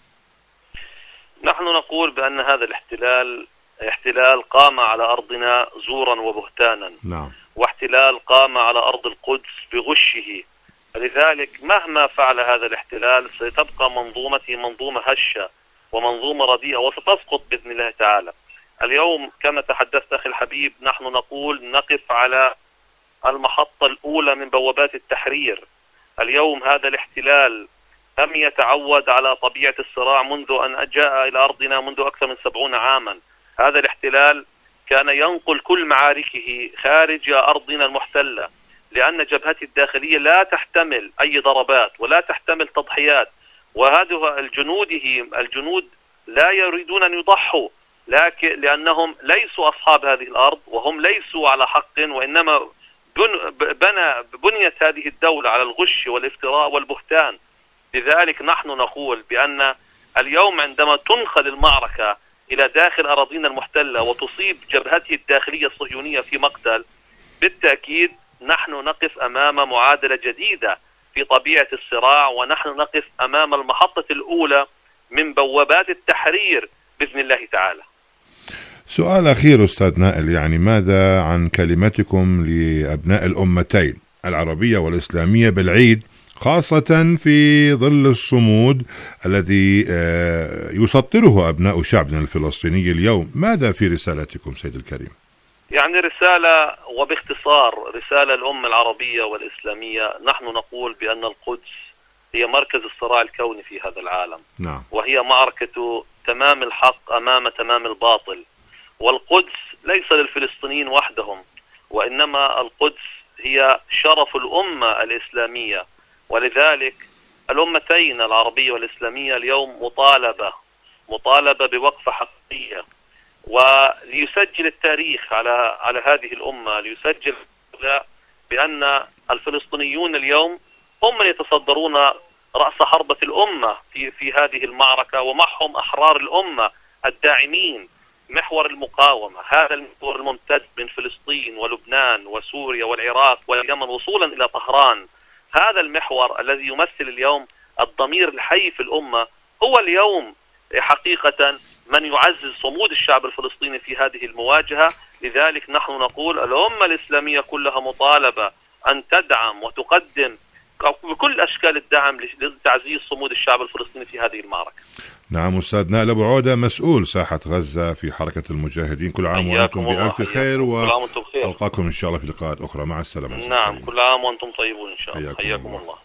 نحن نقول بأن هذا احتلال قام على أرضنا زورا وبهتانا. نعم. واحتلال قام على أرض القدس بغشه. لذلك مهما فعل هذا الاحتلال ستبقى منظومته منظومة هشة ومنظومة رديئة وستسقط بإذن الله تعالى. اليوم كما تحدثت أخي الحبيب، نحن نقول نقف على المحطة الأولى من بوابات التحرير. اليوم هذا الاحتلال لم يتعود على طبيعة الصراع منذ أن جاء إلى أرضنا منذ أكثر من 70 عاما. هذا الاحتلال كان ينقل كل معاركه خارج أرضنا المحتلة، لأن جبهته الداخلية لا تحتمل أي ضربات ولا تحتمل تضحيات، وهذه الجنود لا يريدون أن يضحوا، لكن لأنهم ليسوا أصحاب هذه الأرض وهم ليسوا على حق، وإنما بنيت هذه الدولة على الغش والافتراء والبهتان. لذلك نحن نقول بأن اليوم عندما تنقل المعركة إلى داخل أراضينا المحتلة وتصيب جبهته الداخلية الصهيونية في مقتل، بالتأكيد نحن نقف أمام معادلة جديدة في طبيعة الصراع، ونحن نقف أمام المحطة الأولى من بوابات التحرير بإذن الله تعالى. سؤال أخير أستاذ نائل، يعني ماذا عن كلمتكم لأبناء الأمتين العربية والإسلامية بالعيد، خاصة في ظل الصمود الذي يسطره أبناء شعبنا الفلسطيني اليوم؟ ماذا في رسالتكم سيد الكريم؟ يعني رسالة وباختصار رسالة الأمة العربية والإسلامية، نحن نقول بأن القدس هي مركز الصراع الكوني في هذا العالم. نعم. وهي معركة تمام الحق أمام تمام الباطل، والقدس ليس للفلسطينيين وحدهم، وإنما القدس هي شرف الأمة الإسلامية. ولذلك الأمتين العربية والإسلامية اليوم مطالبة بوقفة حقيقية، وليسجل التاريخ على هذه الأمة، ليسجل بأن الفلسطينيون اليوم هم من يتصدرون رأس حربة الأمة في هذه المعركة، ومعهم أحرار الأمة الداعمين محور المقاومة، هذا المحور الممتد من فلسطين ولبنان وسوريا والعراق واليمن وصولا إلى طهران. هذا المحور الذي يمثل اليوم الضمير الحي في الأمة هو اليوم حقيقة من يعزز صمود الشعب الفلسطيني في هذه المواجهة. لذلك نحن نقول الأمة الإسلامية كلها مطالبة أن تدعم وتقدم بكل أشكال الدعم لتعزيز صمود الشعب الفلسطيني في هذه المعركة. نعم. أستاذ نائل أبو عودة مسؤول ساحة غزة في حركة المجاهدين، كل عام وأنتم بألف خير، وألقاكم إن شاء الله في لقاءات أخرى. مع السلامة. نعم، كل عام وأنتم طيبون إن شاء الله. حياكم الله.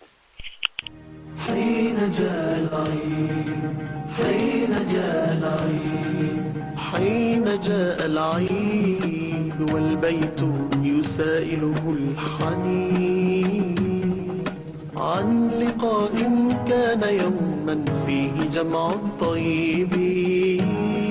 حين جاء العيد، حين جاء العيد، حين جاء العيد والبيت يسائله الحنين عن لقاء كان يوما فيه جمع الطيبين،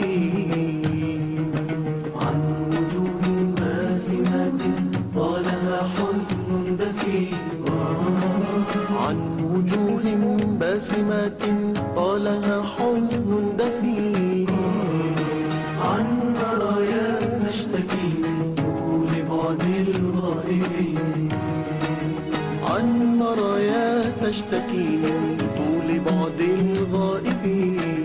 عن وجوه باسمات طالها حزن دفين، عن وجوه باسمات طالها حزن دفين، عن مرايا نشتكي من طول بعد الغائبين، عن مرايا تشتكي من طول بعد الغائبين.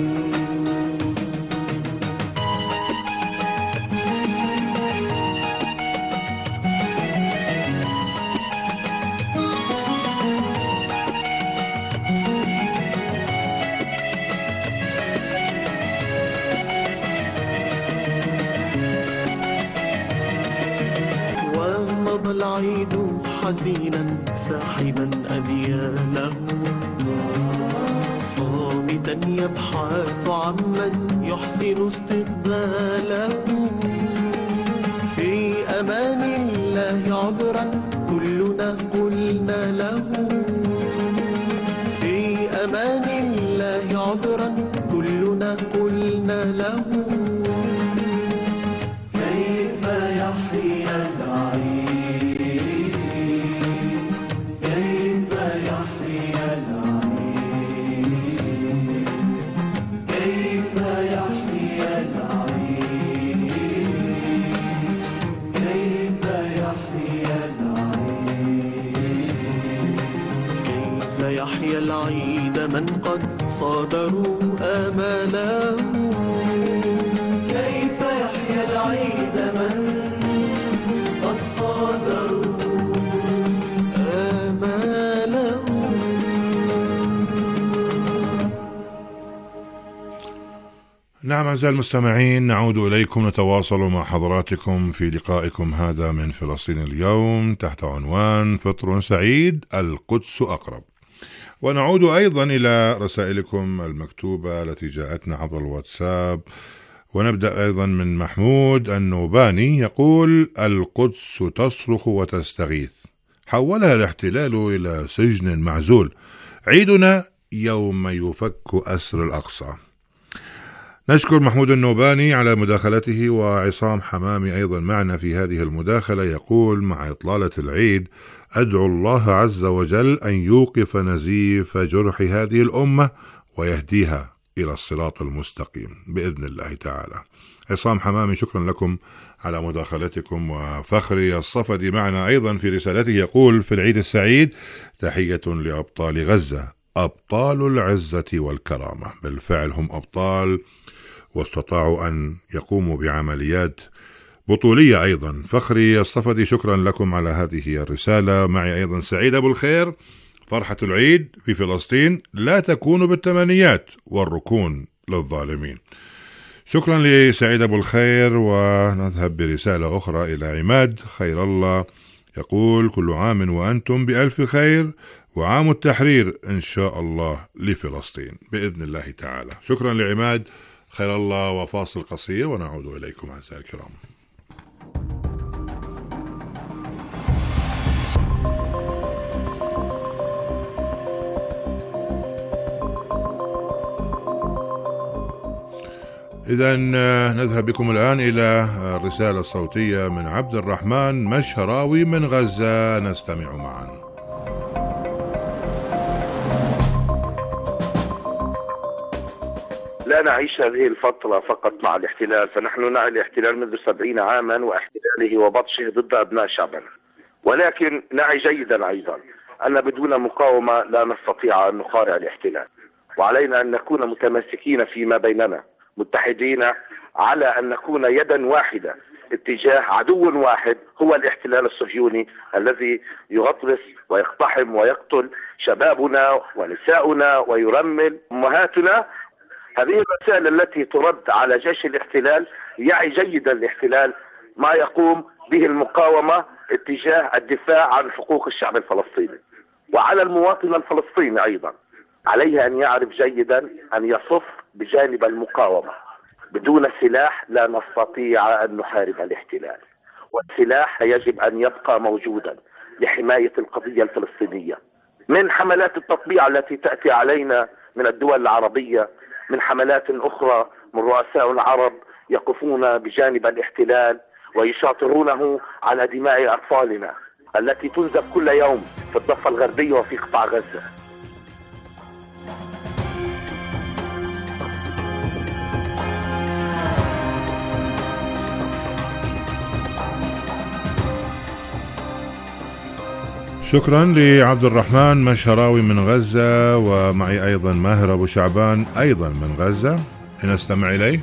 ومضى العيد حزينا ساحبا أذياله، صامتا يبحث عمن يحسن استقباله، في أمان الله عذرا كلنا قلنا له، في أمان الله عذرا كلنا قلنا له. كيف يحيا العيد، كيف يحيا العيد، كيف يحيا العيد، كيف يحيا العيد، كيف يحيا العيد من قد صادروا آماله، كيف يحيا العيد من قد صادروا آماله. نعم أعزائي المستمعين، نعود إليكم نتواصل مع حضراتكم في لقائكم هذا من فلسطين اليوم تحت عنوان فطر سعيد القدس أقرب. ونعود أيضا إلى رسائلكم المكتوبة التي جاءتنا عبر الواتساب، ونبدأ أيضا من محمود النوباني يقول: القدس تصرخ وتستغيث، حولها الاحتلال إلى سجن معزول، عيدنا يوم يفك أسر الأقصى. نشكر محمود النوباني على مداخلته. وعصام حمامي أيضا معنا في هذه المداخلة يقول: مع إطلالة العيد أدعو الله عز وجل أن يوقف نزيف جرح هذه الأمة ويهديها إلى الصراط المستقيم بإذن الله تعالى. عصام حمامي شكرا لكم على مداخلتكم. وفخري الصفدي معنا أيضا في رسالته يقول: في العيد السعيد تحية لأبطال غزة، أبطال العزة والكرامة. بالفعل هم أبطال واستطاعوا أن يقوموا بعمليات بطولية أيضا. فخري الصفدي شكرا لكم على هذه الرسالة. معي أيضا سعيد أبو الخير: فرحة العيد في فلسطين لا تكون بالتمنيات والركون للظالمين. شكرا لسعيد أبو الخير. ونذهب برسالة أخرى إلى عماد خير الله يقول: كل عام وأنتم بألف خير، وعام التحرير إن شاء الله لفلسطين بإذن الله تعالى. شكرا لعماد خير الله. وفاصل قصير ونعود إليكم أعزائي الكرام. إذن نذهب بكم الآن إلى الرسالة الصوتية من عبد الرحمن مشهراوي من غزة، نستمع معا. لا نعيش هذه الفترة فقط مع الاحتلال، فنحن نعي الاحتلال منذ 70 عاما واحتلاله وبطشه ضد أبناء شعبنا، ولكن نعي جيدا أيضا أن بدون مقاومة لا نستطيع أن نخارع الاحتلال، وعلينا أن نكون متماسكين فيما بيننا، متحدين على أن نكون يدا واحدة اتجاه عدو واحد هو الاحتلال الصهيوني الذي يغطرس ويقتحم ويقتل شبابنا ونساؤنا ويرمل أمهاتنا. هذه الرسائل التي ترد على جيش الاحتلال يعي جيدا الاحتلال ما يقوم به المقاومة اتجاه الدفاع عن حقوق الشعب الفلسطيني، وعلى المواطن الفلسطيني أيضا عليه أن يعرف جيدا أن يصف بجانب المقاومة. بدون سلاح لا نستطيع أن نحارب الاحتلال، والسلاح يجب أن يبقى موجودا لحماية القضية الفلسطينية، من حملات التطبيع التي تأتي علينا من الدول العربية، من حملات أخرى من رؤساء العرب يقفون بجانب الاحتلال ويشاطرونه على دماء أطفالنا التي تنزف كل يوم في الضفة الغربية وفي قطاع غزة. شكرا لعبد الرحمن مشهراوي من غزة. ومعي أيضا ماهر أبو شعبان أيضا من غزة، لنستمع إليه.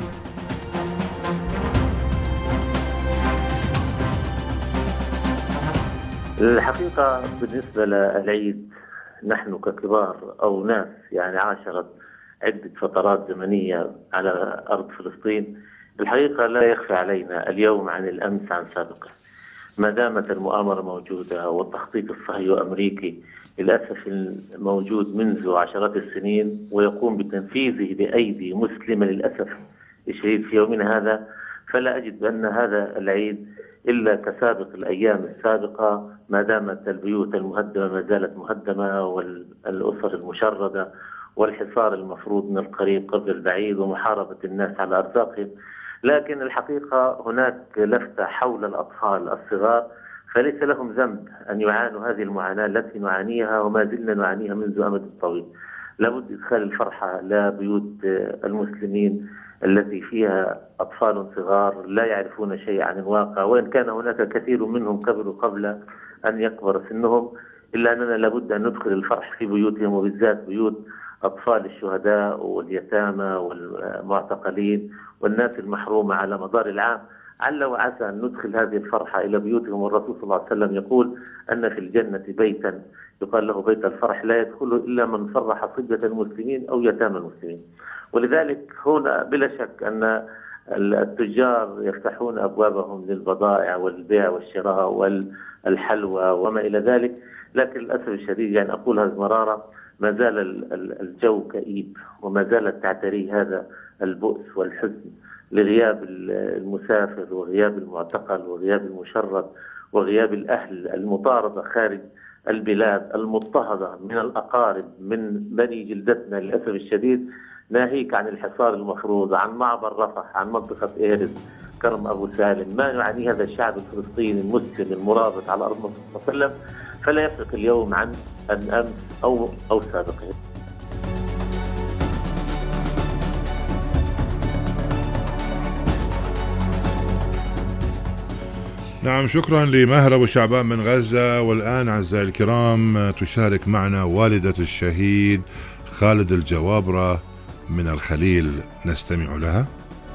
الحقيقة بالنسبة للعيد نحن ككبار أو ناس يعني عاشرت عدة فترات زمنية على أرض فلسطين، الحقيقة لا يخفى علينا اليوم عن الأمس عن سابقه. ما دامت المؤامرة موجودة والتخطيط الصهيوني الأمريكي للأسف موجود منذ عشرات السنين ويقوم بتنفيذه بأيدي مسلمة للأسف الشديد في يومنا هذا، فلا أجد بأن هذا العيد إلا كسابق الأيام السابقة، ما دامت البيوت المهدمة ما زالت مهدمة والأسر المشردة والحصار المفروض من القريب قبل البعيد ومحاربة الناس على أرزاقهم. لكن الحقيقة هناك لفتة حول الأطفال الصغار، فليس لهم ذنب أن يعانوا هذه المعاناة التي نعانيها وما زلنا نعانيها منذ أمد طويل. لابد إدخال الفرحة لبيوت المسلمين التي فيها أطفال صغار لا يعرفون شيء عن الواقع، وإن كان هناك كثير منهم كبروا قبل أن يكبر سنهم، إلا أننا لابد أن ندخل الفرح في بيوتهم، وبالذات بيوت أطفال الشهداء واليتامى والمعتقلين والناس المحرومة على مدار العام. عل وعسى أن ندخل هذه الفرحة إلى بيوتهم، والرسول صلى الله عليه وسلم يقول أن في الجنة بيتا يقال له بيت الفرح لا يدخله إلا من فرح صبية المسلمين أو يتامى المسلمين. ولذلك هنا بلا شك أن التجار يفتحون أبوابهم للبضائع والبيع والشراء والحلوى وما إلى ذلك، لكن للأسف الشديد يعني أقول هذه مرارة ما زال الجو كئيب، وما زالت تعتري هذا البؤس والحزن لغياب المسافر وغياب المعتقل وغياب المشرد وغياب الأهل المطاردة خارج البلاد المضطهدة من الأقارب من بني جلدتنا للأسف الشديد، ناهيك عن الحصار المفروض، عن معبر رفح، عن منطقة إيرز، كرم أبو سالم، ما يعاني هذا الشعب الفلسطيني المسلم المرابط على أرض النبي صلى الله عليه وسلم، فلا يفرق اليوم عن الأمس أو سابقه. نعم، شكرا لماهر أبو شعبان من غزة. والآن أعزائي الكرام تشارك معنا والدة الشهيد خالد الجوابرة من الخليل، نستمع لها.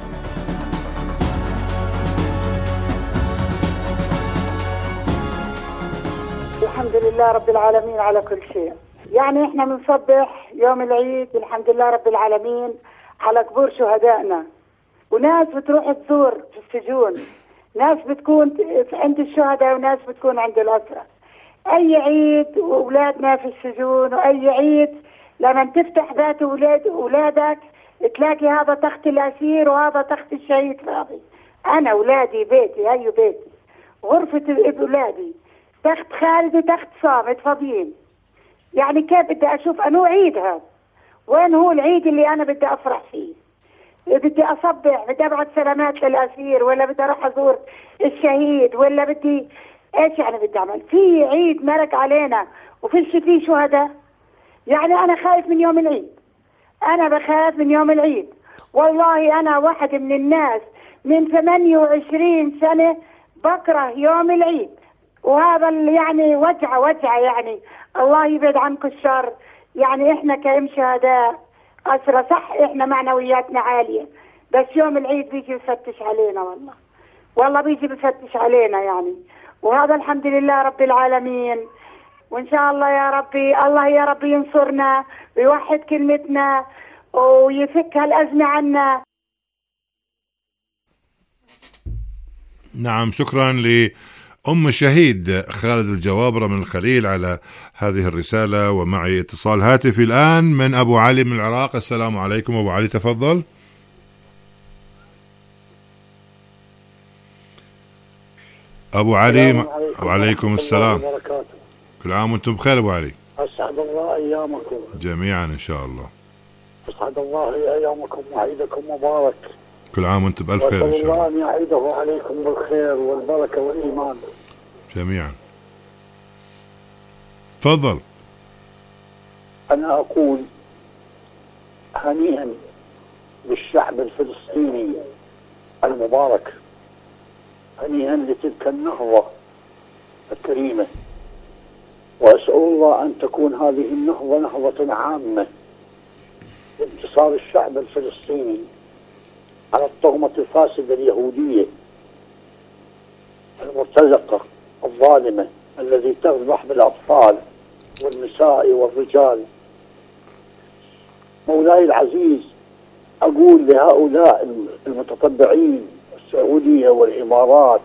الحمد لله رب العالمين على كل شيء. يعني احنا بنصبح يوم العيد الحمد لله رب العالمين على قبور شهدائنا، وناس بتروح تزور في السجون، ناس بتكون عند الشهداء وناس بتكون عند الأسرى. أي عيد وأولادنا في السجون، وأي عيد لما تفتح بيت أولادك تلاقي هذا تخت الأسير وهذا تخت الشهيد فاضي. أنا أولادي بيتي، أي بيتي غرفة أولادي تخت خالد وتخت صامت فاضيين. يعني كيف بدي أشوف أنو عيد هذا؟ وين هو العيد اللي أنا بدي أفرح فيه؟ بدي أصبح، بدي أبعت سلامات للأسير، ولا بدي أروح أزور الشهيد، ولا بدي إيش يعني بدي أعمل؟ في عيد مرق علينا وفيش فيه شهداء. يعني أنا خايف من يوم العيد، أنا بخاف من يوم العيد. والله أنا واحد من الناس من 28 سنة بكره يوم العيد، وهذا يعني وجعة يعني الله يبعد عنكم الشر. يعني إحنا كأم شهداء أسرى صح، إحنا معنوياتنا عالية، بس يوم العيد بيجي بفتش علينا، والله بيجي بفتش علينا يعني. وهذا الحمد لله رب العالمين، وإن شاء الله يا ربي الله يا ربي ينصرنا ويوحد كلمتنا ويفك هالأزمة عنا. نعم، شكرا لأم الشهيد خالد الجوابرة من الخليل على هذه الرسالة. ومعي اتصال هاتفي الآن من أبو علي من العراق. السلام عليكم أبو علي، تفضل. أبو علي. وعليكم السلام. كل عام وانتم بخير أبو علي. أسعد الله أيامكم جميعا إن شاء الله. أسعد الله أيامكم وعيدكم مبارك. كل عام وانتم بألف خير إن شاء الله. الله أن يعيده عليكم بالخير والبركة والإيمان جميعا. تفضل. أنا أقول هنيئا بالشعب الفلسطيني المبارك، هنيئا لتلك النهضة الكريمة، وأسأل الله أن تكون هذه النهضة نهضة عامة لانتصار الشعب الفلسطيني على الطغمة الفاسدة اليهودية المرتزقة الظالمة الذي تذبح بالأطفال والنساء والرجال. مولاي العزيز، أقول لهؤلاء المتطبعين السعودية والإمارات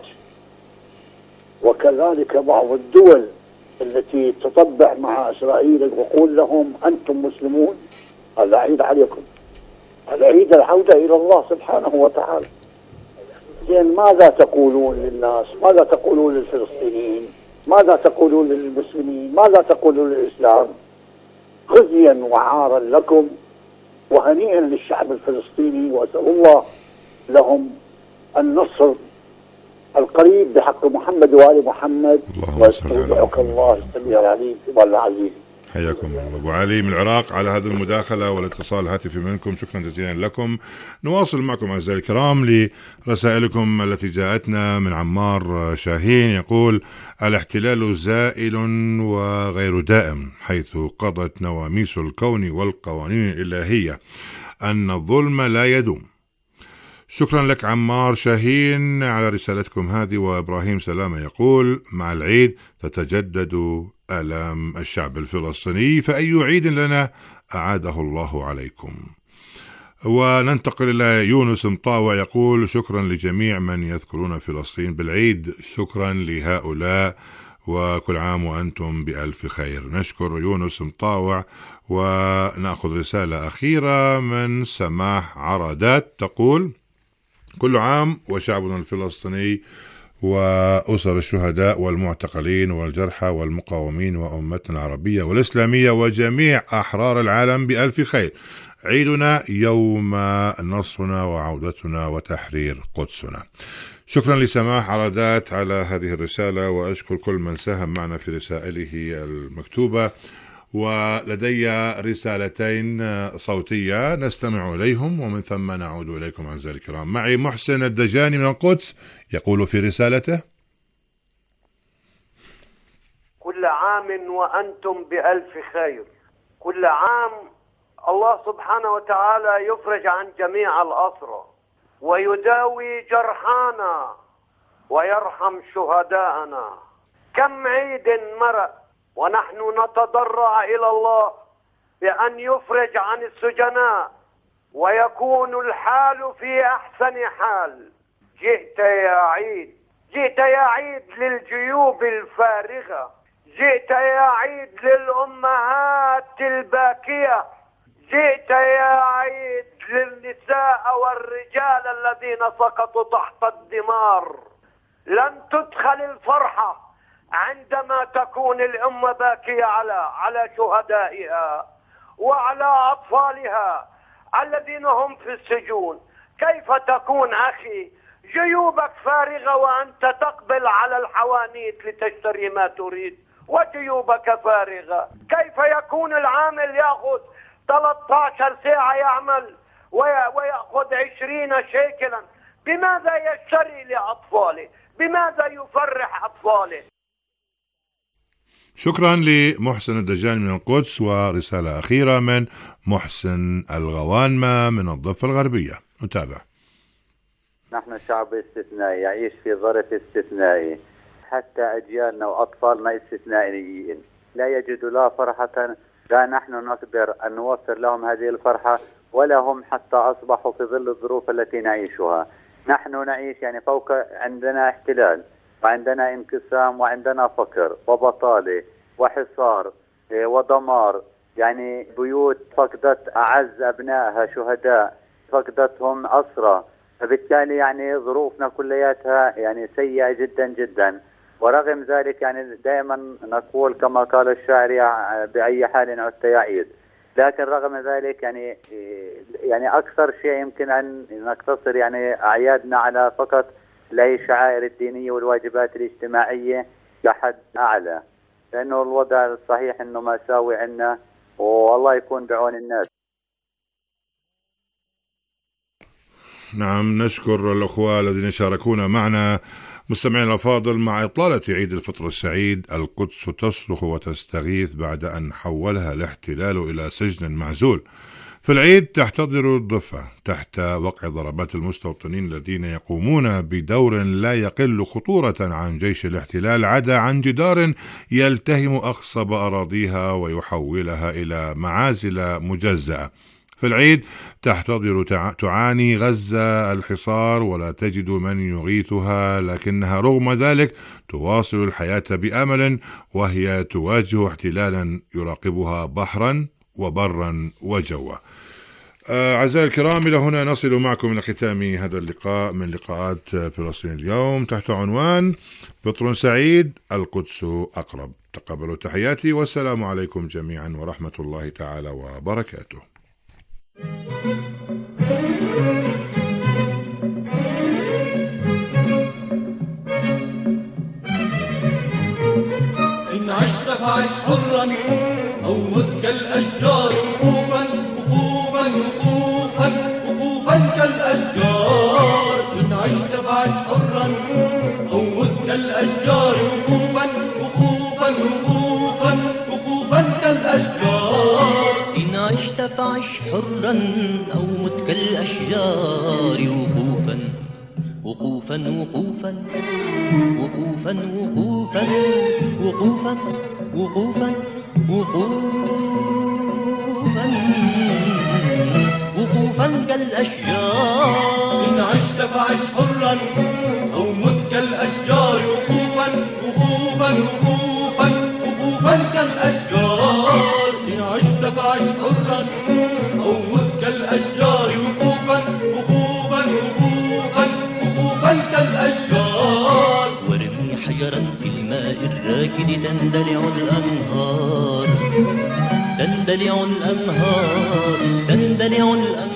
وكذلك بعض الدول التي تطبع مع إسرائيل، وقول لهم أنتم مسلمون، هذا عيد عليكم، هذا عيد العودة إلى الله سبحانه وتعالى. لأن ماذا تقولون للناس؟ ماذا تقولون للفلسطينيين؟ ماذا تقولون للمسلمين؟ ماذا تقولون للإسلام؟ خزيا وعارا لكم، وهنيئا للشعب الفلسطيني، وأسأل الله لهم النصر القريب بحق محمد وآل محمد. واستودعك الله السميع العليم في ظل العزيز. حياكم الله أبو علي من العراق على هذه المداخلة والاتصال الهاتفي منكم، شكرا جزيلا لكم. نواصل معكم أعزائي الكرام لرسائلكم التي جاءتنا من عمار شاهين، يقول: الاحتلال زائل وغير دائم، حيث قضت نواميس الكون والقوانين الإلهية أن الظلم لا يدوم. شكرا لك عمار شاهين على رسالتكم هذه. وإبراهيم سلامة يقول: مع العيد تتجدد آلام الشعب الفلسطيني، فأي عيد لنا أعاده الله عليكم. وننتقل إلى يونس مطاوع يقول: شكرا لجميع من يذكرون فلسطين بالعيد، شكرا لهؤلاء وكل عام وأنتم بألف خير. نشكر يونس مطاوع، ونأخذ رسالة أخيرة من سماح عرادات تقول: كل عام وشعبنا الفلسطيني وأسر الشهداء والمعتقلين والجرحى والمقاومين وأمتنا العربية والإسلامية وجميع أحرار العالم بألف خير. عيدنا يوم نصرنا وعودتنا وتحرير قدسنا. شكرا لسماح عرادات على هذه الرسالة، وأشكر كل من ساهم معنا في رسائله المكتوبة. ولدي رسالتين صوتية نستمع إليهم ومن ثم نعود إليكم أعزائي الكرام. معي محسن الدجاني من القدس يقول في رسالته: كل عام وأنتم بألف خير. كل عام الله سبحانه وتعالى يفرج عن جميع الأسرى ويداوي جرحانا ويرحم شهداءنا. كم عيد مرأ ونحن نتضرع إلى الله بأن يفرج عن السجناء ويكون الحال في أحسن حال. جئت يا عيد، جئت يا عيد للجيوب الفارغة، جئت يا عيد للأمهات الباكية، جئت يا عيد للنساء والرجال الذين سقطوا تحت الدمار. لن تدخل الفرحة عندما تكون الأمة باكية على شهدائها وعلى أطفالها الذين هم في السجون. كيف تكون أخي جيوبك فارغة وأنت تقبل على الحوانيت لتشتري ما تريد وجيوبك فارغة؟ كيف يكون العامل يأخذ 13 ساعة يعمل ويأخذ 20 شيكلا؟ بماذا يشتري لأطفاله؟ بماذا يفرح أطفاله؟ شكرا لمحسن الدجاني من القدس. ورسالة أخيرة من محسن الغوانمة من الضفة الغربية. نتابع. نحن شعب استثنائي يعيش في ظرف استثنائي، حتى أجيالنا وأطفالنا استثنائيين، لا يجدوا لا فرحة لا نحن نقدر أن نوفر لهم هذه الفرحة ولا هم حتى أصبحوا في ظل الظروف التي نعيشها. نحن نعيش فوق عندنا احتلال وعندنا انقسام وعندنا فقر وبطالة وحصار ودمار، بيوت فقدت أعز أبنائها شهداء، فقدتهم أسرى، فبالتالي ظروفنا كلياتها سيئة جدا جدا. ورغم ذلك دائما نقول كما قال الشاعر: بأي حال عدت يا عيد. لكن رغم ذلك أكثر شيء يمكن أن نقتصر أعيادنا على فقط الشعائر الدينية والواجبات الاجتماعية كحد أعلى، لأنه الوضع الصحيح أنه مأساوي عنا، والله يكون بعون الناس. نعم، نشكر الأخوة الذين شاركونا معنا. مستمعين الأفاضل، مع إطلالة عيد الفطر السعيد، القدس تصرخ وتستغيث بعد أن حولها الاحتلال إلى سجن معزول. في العيد تحتضر الضفة تحت وقع ضربات المستوطنين الذين يقومون بدور لا يقل خطورة عن جيش الاحتلال، عدا عن جدار يلتهم أخصب أراضيها ويحولها إلى معازل مجزأة. في العيد تحتضر تعاني غزة الحصار ولا تجد من يغيثها، لكنها رغم ذلك تواصل الحياة بأمل، وهي تواجه احتلالا يراقبها بحرا وبرا وجوا. أعزائي الكرام، إلى هنا نصل معكم إلى ختام هذا اللقاء من لقاءات فلسطين اليوم تحت عنوان فطر سعيد، القدس أقرب. تقبلوا تحياتي والسلام عليكم جميعا ورحمة الله تعالى وبركاته. إن عشت فعش حرا أو مت كالأشجار، وقوفا وقوفا وقوفا وقوفا كالأشجار. إن عشت فعش حرا أو مت كالأشجار، وقوفا وقوفا وقوفا وقوفا كالأشجار. إن عشت فعش حرا أو مت كالأشجار، وقوفا وقوفا وقوفا وقوفا وقوفا وقوفا وقوفا وقوفا وقوفا كالأشجار. إن عشت فعش حرا أو مت كالأشجار، وقوفا وقوفا وقوفا شجرا في الماء الراكد تندلع الأنهار تندلع الأنهار تندلع الأنهار